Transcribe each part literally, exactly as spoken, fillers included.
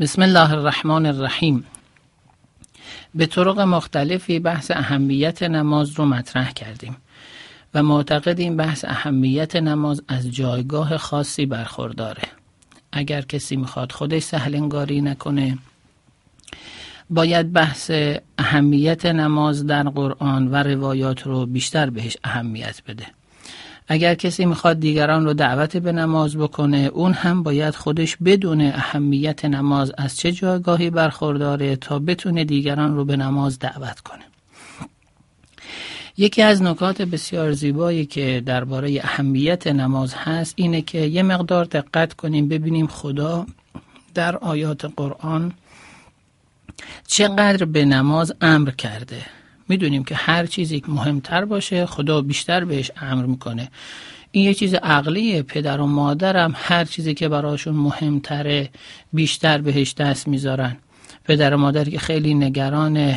بسم الله الرحمن الرحیم. به طرق مختلفی بحث اهمیت نماز رو مطرح کردیم و معتقدیم بحث اهمیت نماز از جایگاه خاصی برخورداره. اگر کسی میخواد خودش سهل انگاری نکنه، باید بحث اهمیت نماز در قرآن و روایات رو بیشتر بهش اهمیت بده. اگر کسی میخواد دیگران رو دعوت به نماز بکنه، اون هم باید خودش بدونه اهمیت نماز از چه جایگاهی برخورداره تا بتونه دیگران رو به نماز دعوت کنه. یکی از نکات بسیار زیبایی که درباره اهمیت نماز هست اینه که یه مقدار دقت کنیم ببینیم خدا در آیات قرآن چقدر به نماز امر کرده. میدونیم که هر چیزی که مهمتر باشه خدا بیشتر بهش امر میکنه. این یه چیز عقلیه. پدر و مادرم هر چیزی که براشون مهمتره بیشتر بهش دست میذارن. پدر و مادر که خیلی نگران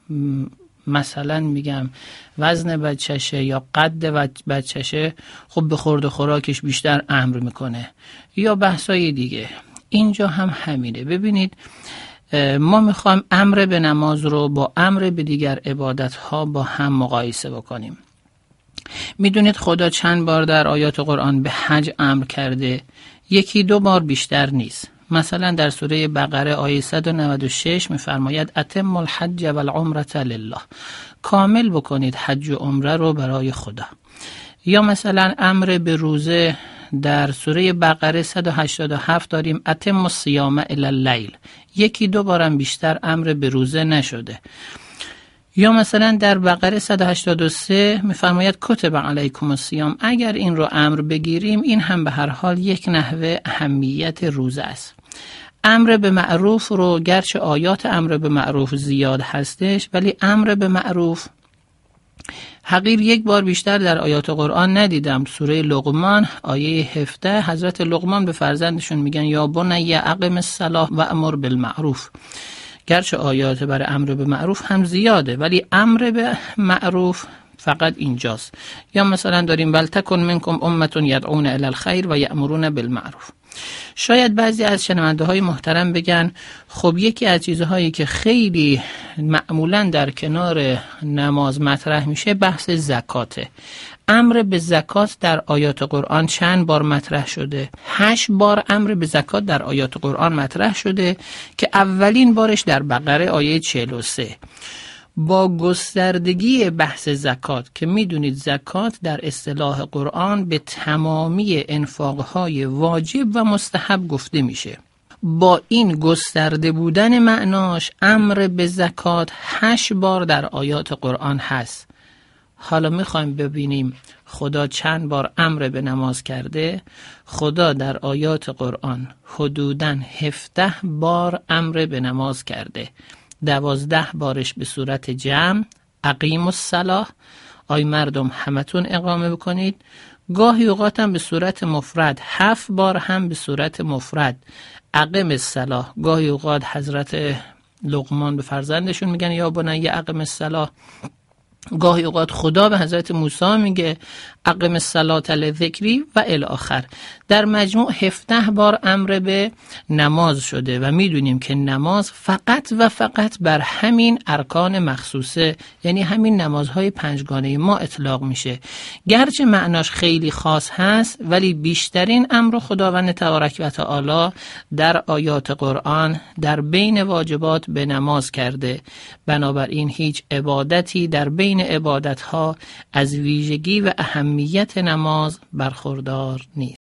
مثلا میگم وزن بچهشه یا قد بچهشه، خب به خورد و خوراکش بیشتر امر میکنه یا بحثای دیگه. اینجا هم همینه. ببینید ما میخوایم امر به نماز رو با امر به دیگر عبادت ها با هم مقایسه بکنیم. میدونید خدا چند بار در آیات قرآن به حج امر کرده؟ یکی دو بار بیشتر نیست. مثلا در سوره بقره آیه صد و نود و شش میفرماید اتم الحج والعمره لله، کامل بکنید حج و عمره رو برای خدا. یا مثلا امر به روزه در سوره بقره صد و هشتاد و هفت داریم اتم الصیام الی اللیل، یکی دو بارم بیشتر امر به روزه نشده. یا مثلا در بقره صد و هشتاد و سه میفرماید کتب علیکم الصیام، اگر این رو امر بگیریم این هم به هر حال یک نحوه اهمیت روزه است. امر به معروف رو گرچه آیات امر به معروف زیاد هستش، ولی امر به معروف حقیر یک بار بیشتر در آیات قرآن ندیدم. سوره لقمان آیه هفده حضرت لقمان به فرزندشون میگن یا بنی اقم الصلاة و امر بالمعروف. گرچه آیات برای امر به معروف هم زیاده، ولی امر به معروف فقط اینجاست. یا مثلا داریم ولتکن منکم امة یدعون الی الخیر و یأمرون بالمعروف. شاید بعضی از شنونده های محترم بگن خب یکی از چیزهایی که خیلی معمولا در کنار نماز مطرح میشه بحث زکاته. امر به زکات در آیات قرآن چند بار مطرح شده؟ هشت بار امر به زکات در آیات قرآن مطرح شده که اولین بارش در بقره آیه چهل و سه. با گستردگی بحث زکات که میدونید زکات در اصطلاح قرآن به تمامی انفاقهای واجب و مستحب گفته میشه. با این گسترده بودن معناش امر به زکات هشت بار در آیات قرآن هست. حالا میخوایم ببینیم خدا چند بار امر به نماز کرده. خدا در آیات قرآن حدوداً هفده بار امر به نماز کرده. دوازده بارش به صورت جمع اقیم الصلاة، آی مردم همتون اقامه بکنید. گاهی اوقات هم به صورت مفرد، هفت بار هم به صورت مفرد اقیم الصلاة. گاهی اوقات حضرت لقمان به فرزندشون میگن یا بنی اقیم الصلاة. گاهی اوقات خدا به حضرت موسی میگه اقیم الصلاة لذکری و الی آخر. در مجموع هفده بار امر به نماز شده و میدونیم که نماز فقط و فقط بر همین ارکان مخصوصه، یعنی همین نمازهای پنجگانه ما اطلاق میشه. گرچه معناش خیلی خاص هست، ولی بیشترین امر خداوند تبارک و تعالی در آیات قرآن در بین واجبات به نماز کرده. بنابراین هیچ عبادتی در بین عبادتها از ویژگی و اهمیت نماز برخوردار نیست.